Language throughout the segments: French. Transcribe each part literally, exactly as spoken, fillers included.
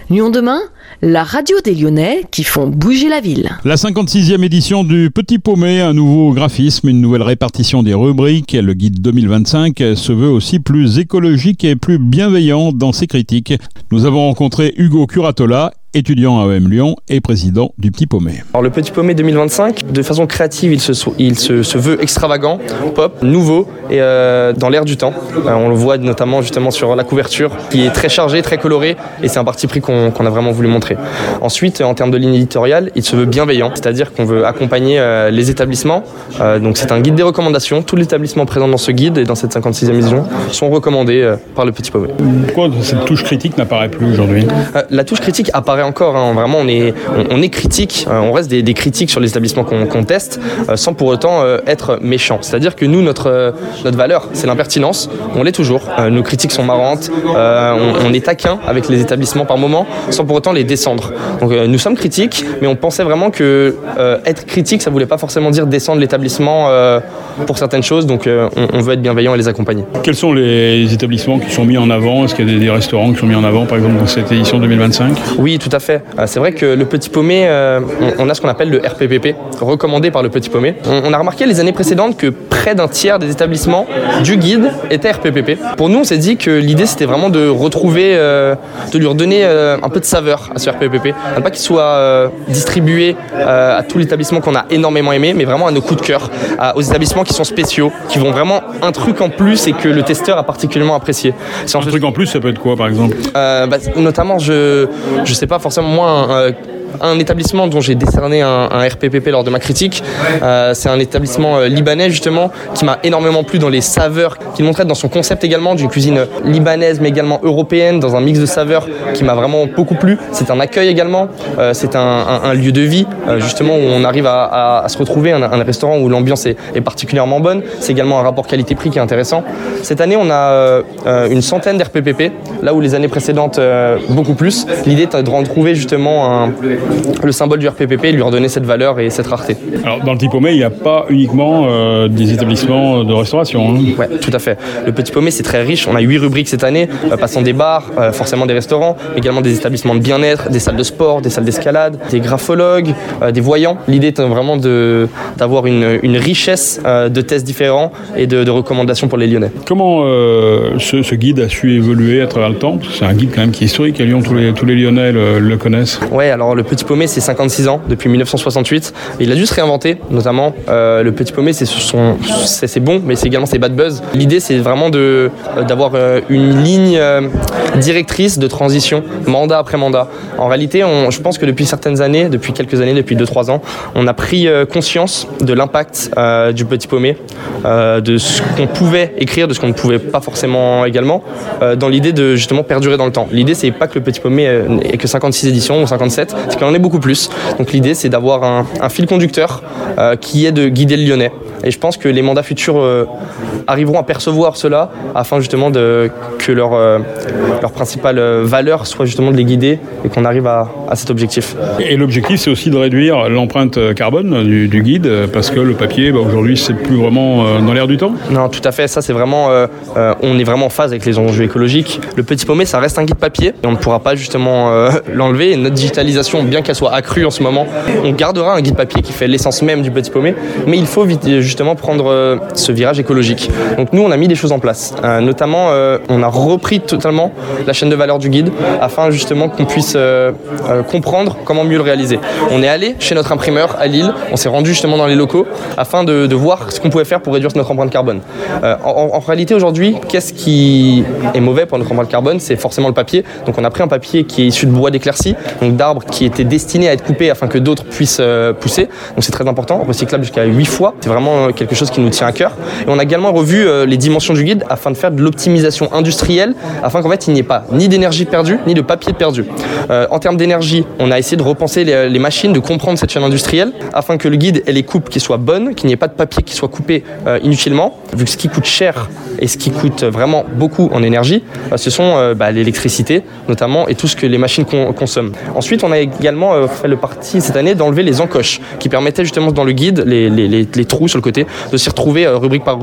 Lyon demain, la radio des Lyonnais qui font bouger la ville. La cinquante-sixième édition du Petit Paumé, un nouveau graphisme, une nouvelle répartition des rubriques. Le guide deux mille vingt-cinq se veut aussi plus écologique et plus bienveillant dans ses critiques. Nous avons rencontré Hugo Curatola, étudiant à E M Lyon et président du Petit Paumé. Alors le Petit Paumé deux mille vingt-cinq, de façon créative, il se, il se, se veut extravagant, pop, nouveau et euh, dans l'air du temps. Euh, on le voit notamment justement sur la couverture qui est très chargée, très colorée et c'est un parti pris qu'on, qu'on a vraiment voulu montrer. Ensuite, en termes de ligne éditoriale, il se veut bienveillant, c'est-à-dire qu'on veut accompagner euh, les établissements. Euh, donc c'est un guide des recommandations. Tous les établissements présents dans ce guide et dans cette cinquante-sixième édition sont recommandés euh, par le Petit Paumé. Pourquoi cette touche critique n'apparaît plus aujourd'hui ? euh, La touche critique apparaît encore, hein, vraiment on est, on, on est critique, euh, on reste des, des critiques sur les établissements qu'on, qu'on teste euh, sans pour autant euh, être méchant. C'est-à-dire que nous, notre, euh, notre valeur, c'est l'impertinence, on l'est toujours. Euh, nos critiques sont marrantes, euh, on, on est taquin avec les établissements par moment sans pour autant les descendre. Donc euh, nous sommes critiques, mais on pensait vraiment que euh, être critique, ça voulait pas forcément dire descendre l'établissement euh, pour certaines choses, donc euh, on, on veut être bienveillant et les accompagner. Quels sont les établissements qui sont mis en avant ? Est-ce qu'il y a des, des restaurants qui sont mis en avant, par exemple, dans cette édition deux mille vingt-cinq ? Oui, tout à fait. C'est vrai que le Petit Paumé, euh, on a ce qu'on appelle le R P P P, recommandé par le Petit Paumé. On, on a remarqué les années précédentes que près d'un tiers des établissements du guide étaient R P P P. Pour nous, on s'est dit que l'idée, c'était vraiment de retrouver, euh, de lui redonner euh, un peu de saveur à ce R P P P. Non pas qu'il soit euh, distribué euh, à tous les établissements qu'on a énormément aimés, mais vraiment à nos coups de cœur, à, aux établissements qui sont spéciaux, qui vont vraiment un truc en plus et que le testeur a particulièrement apprécié. Si un fait... truc en plus, ça peut être quoi, par exemple ? euh, bah, Notamment, je je sais pas forcément moi. Un, euh, Un établissement dont j'ai décerné un, un R P P P lors de ma critique, euh, c'est un établissement euh, libanais justement qui m'a énormément plu dans les saveurs qu'il montrait, dans son concept également d'une cuisine libanaise mais également européenne dans un mix de saveurs qui m'a vraiment beaucoup plu. C'est un accueil également, euh, c'est un, un, un lieu de vie euh, justement où on arrive à, à, à se retrouver, un, un restaurant où l'ambiance est, est particulièrement bonne. C'est également un rapport qualité-prix qui est intéressant. Cette année on a euh, une centaine d'R P P P, là où les années précédentes euh, beaucoup plus. L'idée est de retrouver justement un le symbole du R P P P et lui redonner cette valeur et cette rareté. Alors dans le Petit Paumé, il n'y a pas uniquement euh, des établissements de restauration. Hein. Oui, tout à fait. Le Petit Paumé, c'est très riche. On a huit rubriques cette année, euh, passant des bars, euh, forcément des restaurants, également des établissements de bien-être, des salles de sport, des salles d'escalade, des graphologues, euh, des voyants. L'idée est vraiment de, d'avoir une, une richesse euh, de tests différents et de, de recommandations pour les Lyonnais. Comment euh, ce, ce guide a su évoluer à travers le temps ? C'est un guide quand même qui est historique. À Lyon, tous les, tous les Lyonnais le, le connaissent. Oui, alors le Petit Paumé, c'est cinquante-six ans, depuis mille neuf cent soixante-huit. Il a dû se réinventer, notamment. Euh, le Petit Paumé, c'est, son, c'est, c'est bon, mais c'est également ses bad buzz. L'idée, c'est vraiment de, d'avoir une ligne directrice de transition, mandat après mandat. En réalité, on, je pense que depuis certaines années, depuis quelques années, depuis deux trois ans, on a pris conscience de l'impact euh, du Petit Paumé, euh, de ce qu'on pouvait écrire, de ce qu'on ne pouvait pas forcément également, euh, dans l'idée de justement perdurer dans le temps. L'idée, c'est pas que le Petit Paumé ait que cinquante-six éditions ou cinquante-sept, c'est qu'il en est beaucoup plus. Donc l'idée, c'est d'avoir un, un fil conducteur euh, qui est de guider le Lyonnais. Et je pense que les mandats futurs euh, arriveront à percevoir cela afin justement de, que leur, euh, leur principale valeur soit justement de les guider et qu'on arrive à, à cet objectif. Et l'objectif, c'est aussi de réduire l'empreinte carbone du, du guide parce que le papier, bah, aujourd'hui, c'est plus vraiment euh, dans l'air du temps. Non, tout à fait. Ça, c'est vraiment, euh, euh, on est vraiment en phase avec les enjeux écologiques. Le Petit Paumé, ça reste un guide papier et on ne pourra pas justement euh, l'enlever. Et notre digitalisation, bien qu'elle soit accrue en ce moment, on gardera un guide papier qui fait l'essence même du Petit Paumé, mais il faut vite, justement prendre euh, ce virage écologique. Donc nous, on a mis des choses en place. Euh, notamment, euh, on a repris totalement la chaîne de valeur du guide afin justement qu'on puisse euh, euh, comprendre comment mieux le réaliser. On est allé chez notre imprimeur à Lille, on s'est rendu justement dans les locaux afin de, de voir ce qu'on pouvait faire pour réduire notre empreinte carbone. Euh, en, en réalité, aujourd'hui, qu'est-ce qui est mauvais pour notre empreinte carbone ? C'est forcément le papier. Donc on a pris un papier qui est issu de bois d'éclaircie, donc d'arbres qui étaient destinés à être coupés afin que d'autres puissent euh, pousser. Donc c'est très important, recyclable jusqu'à huit fois. C'est vraiment euh, quelque chose qui nous tient à cœur. Et on a également revu euh, les dimensions du guide afin de faire de l'optimisation industrielle, afin qu'en fait il n'y ait pas ni d'énergie perdue, ni de papier perdu. Euh, en termes d'énergie, on a essayé de repenser les, les machines, de comprendre cette chaîne industrielle, afin que le guide ait les coupes qui soient bonnes, qu'il n'y ait pas de papier qui soit coupé euh, inutilement, vu que ce qui coûte cher et ce qui coûte vraiment beaucoup en énergie, euh, ce sont euh, bah, l'électricité notamment et tout ce que les machines con- consomment. Ensuite, on a également euh, fait le parti cette année d'enlever les encoches qui permettaient justement dans le guide, les, les, les, les trous sur le côté, de s'y retrouver euh, rubrique par rubrique.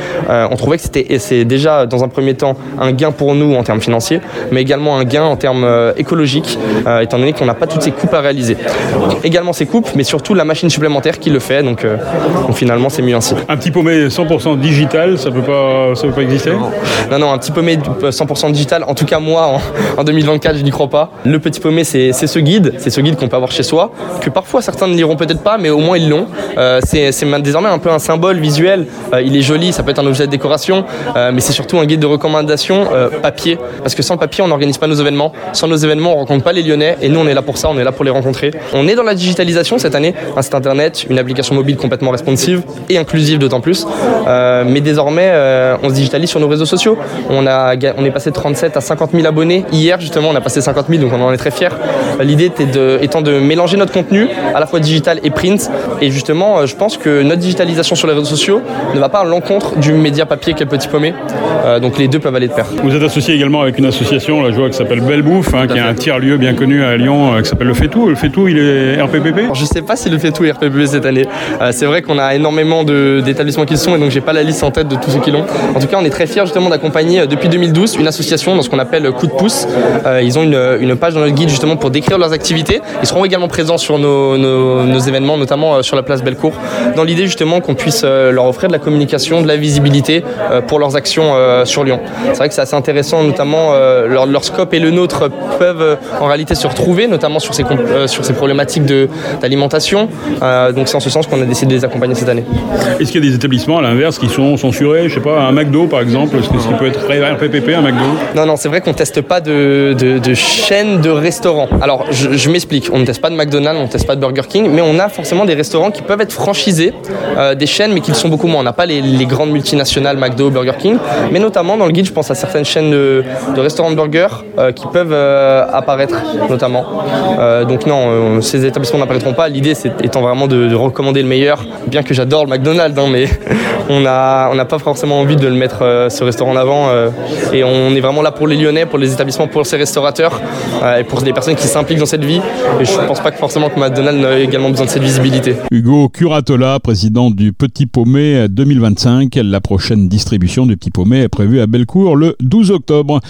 euh, on trouvait que c'était, c'est déjà dans un premier temps un gain pour nous en termes financiers, mais également un gain en termes euh, écologiques, euh, étant donné qu'on n'a pas toutes ces coupes à réaliser. Donc, également ces coupes, mais surtout la machine supplémentaire qui le fait, donc, euh, donc finalement c'est mieux ainsi. Un petit paumé cent pour cent digital, ça peut pas, ça peut pas exister ? Non, non, un petit paumé cent pour cent digital, en tout cas moi en, en deux mille vingt-quatre je n'y crois pas. Le petit paumé c'est, c'est ce guide, c'est ce guide qu'on peut avoir chez soi, que parfois certains ne liront peut-être pas, mais au moins ils l'ont. Euh, c'est, c'est désormais un peu un symbole visuel, euh, il est joli, ça peut être un objet de décoration, euh, mais c'est surtout un guide de recommandation euh, papier, parce que sans le papier on n'organise pas nos événements, sans nos événements on ne rencontre pas les Lyonnais, et nous on est là pour ça, on est là pour les rencontrer. On est dans la digitalisation cette année, un site internet, une application mobile complètement responsive et inclusive d'autant plus, euh, mais désormais euh, on se digitalise sur nos réseaux sociaux. On, a, on est passé de trente-sept à cinquante mille abonnés, hier justement on a passé cinquante mille, donc on en est très fiers. L'idée était de, étant de mélanger notre contenu, à la fois digital et print, et justement je pense que notre digitalisation sur les réseaux sociaux ne va pas à l'encontre du média papier qu'est le Petit Paumé, euh, donc les deux peuvent aller de pair. Vous êtes associé également avec une association, là je vois, qui s'appelle Belle Bouffe, hein, qui est un tiers-lieu bien connu à Lyon, euh, qui s'appelle Le Fétou. Le Fétou, il est R P P P ? Alors, je ne sais pas si le Fétou est R P P P cette année. Euh, c'est vrai qu'on a énormément de, d'établissements qui le sont, et donc j'ai pas la liste en tête de tous ceux qui l'ont. En tout cas, on est très fiers justement d'accompagner euh, depuis deux mille douze une association dans ce qu'on appelle Coup de pouce. Euh, ils ont une, une page dans notre guide justement pour décrire leurs activités. Ils seront également présents sur nos, nos, nos événements, notamment euh, sur la place Bellecour, dans l'idée justement qu'on puisse euh, leur offrir de la communication, de la visibilité euh, pour leurs actions euh, sur Lyon. C'est vrai que c'est assez intéressant, notamment euh, leur, leur scope et le nôtre peuvent euh, en réalité se retrouver, notamment sur ces, euh, sur ces problématiques de, d'alimentation. Euh, donc c'est en ce sens qu'on a décidé de les accompagner cette année. Est-ce qu'il y a des établissements à l'inverse qui sont censurés ? Je sais pas, un McDo par exemple, est-ce que ce qui peut être R P P P, un McDo ? Non, non, c'est vrai qu'on ne teste pas de, de, de chaîne de restaurants. Alors je, je m'explique, on ne teste pas de McDonald's, on ne teste pas de Burger King, mais on a forcément des restaurants qui peuvent être franchisés, euh, des chaînes, mais qui le sont beaucoup moins. On n'a pas les, les grandes multinationales McDo, Burger King, mais notamment dans le guide, je pense à certaines chaînes de, de restaurants de burgers euh, qui peuvent euh, apparaître, notamment. Euh, donc non, euh, ces établissements n'apparaîtront pas. L'idée, c'est étant vraiment de, de recommander le meilleur, bien que j'adore le McDonald's, hein, mais on n'a on n'a pas forcément envie de le mettre, euh, ce restaurant en avant. Euh, et on est vraiment là pour les Lyonnais, pour les établissements, pour ces restaurateurs, euh, et pour des personnes qui s'impliquent dans cette vie. Et je ne pense pas que forcément que McDonald's ait également besoin de cette visibilité. Hugo Curatola, président du Petit Paumé deux mille vingt-cinq. La prochaine distribution du Petit Paumé est prévue à Bellecour le douze octobre.